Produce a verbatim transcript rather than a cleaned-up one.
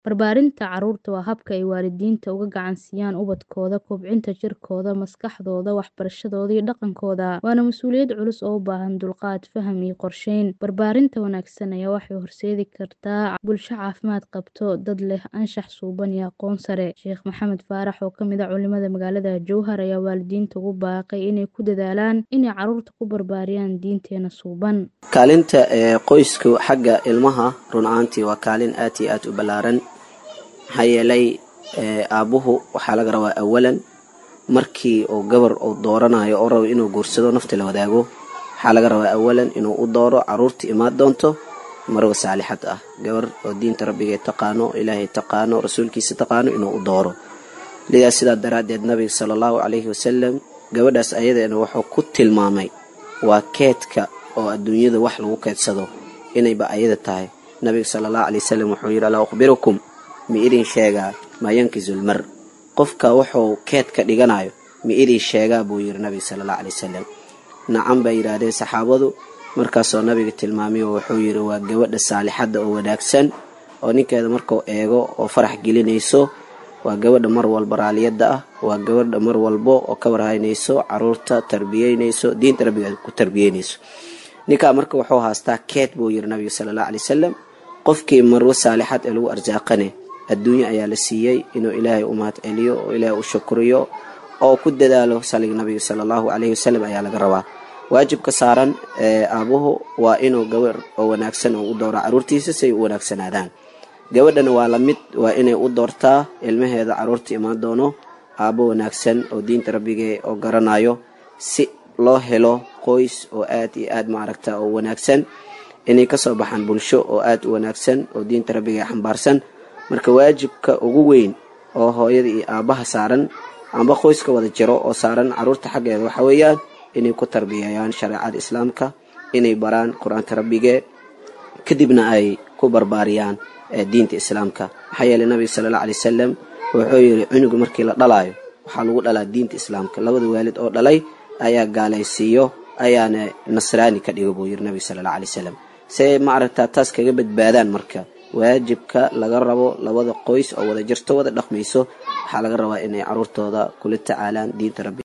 Barbaarinta carruurta waa habka ay waalidiinta uga gacan siiyaan ubadkooda, kobcinta jirkooda, maskaxdooda, waxbarashadooda iyo dhaqankooda. Waana mas'uuliyad culus oo u baahan dulqaad, faham iyo qorsheyn. Barbaarinta wanaagsan ayaa waxay horseedi kartaa bulsho caafimaad qabta, dad leh anshax suuban iyo aqoon sare. Sheekh Maxamed Faarax oo ka mid ah culimada magaalada Jowhar ayaa waalidiinta ugu baaqay inay ku dadaalaan inay carruurta ku barbaariyaan diinteena suuban. Kaalinta ee qoysku xagga ilmaha run ahaantii waa kaalin aad iyo aad u ballaaran. maxaa yeelay aabuhu waxaa laga rabaa awalan markii uu gabar uu dooranayo oo rabo inuu guursado nafta la wadaago waxaa laga rabaa awalan inuu u dooro carruurta imaad doonto marwa saalixad ah, gabar oo diinta rabbiga taqaano, ilaahay taqaano, rasuulkiisa taqaano inuu u dooro. lidaa sidaa daraadeed nabiga sallallahu alayhi wasallam gabadhaas ayadeena wuxuu ku tilmaamay waa keedka oo adduunyada wax lagu keedsado inayba ayada tahay. nabiga sallallahu alayhi wasallam wuxuu yiri la akhbirukum mi idin sheegaa ma yankizul mar, qofka wuxuu keed ka dhiganayo mi idin sheegaa buu yiri nabiga sallallahu alayhi wasallam. nacam bay yiraahdeen saxaabadu. markaasoo nabiga tilmaamay wuxuu yiri waa gabadha saalixada oo wanaagsan oo ninkeeda markuu eego oo farax gelinayso, waa gabadha mar walba raaliyada ah, waa gabadha mar walba oo ka warhaynayso carruurta, tarbiyeynayso, diinta rabbiga ku tarbiyeynayso. ninka marka wuxuu haastaa keed buu yiri nabiga sallallahu alayhi wasallam. qofkii marwa saalixad ee lagu arsaaqane adduunyo ayaa la siiyay inuu ilaahay u mahad celiyo oo ilaahay u shukriyo oo ku dadaalo saliga nabiga sallallahu alayhi wasallam ayaa laga rabaa. waajibka saaran ee aabuhu waa inuu gabar oo wanaagsan u dooro carruurtiisa si ay u wanaagsanaadaan. gabadhana waa la mid, waa inay u doortaa ilmaheeda carruurta imaan doono aabo wanaagsan oo diinta rabbiga oo garanayo si loo helo qoys oo aad iyo aad maaragta oo wanaagsan, inay ka soo baxaan bulsho oo aad u wanaagsan oo diinta rabbiga xambaarsan. marka waajibka ugu weyn oo hooyada iyo aabaha saaran amba qoyska wada jiro oo saaran carruurta xaggeeda waxa weeyaan inay ku tarbiyayaan shariicada islaamka, inay baraan quraanka rabbiga, kadibna ay ku barbaariyaan diinta islaamka. maxaa yeelay nabiga sallallahu alayhi wasallam wuxuu yiri cunuga markii la dhalayo waxaa lagu dhalaa diinta islaamka. labada waalid oo dhalay ayaa gaalaysiiyo ayaana nasraani ka dhigo buu yiri nabiga sallallahu alayhi wasallam. see ma aragtaa taas kaga badbaadaan. marka waajibka laga rabo labada qoys oo wada jirto wada dhaqmayso waxaa laga rabaa inay carruurtooda kula tacaalaan diinta rabbiga.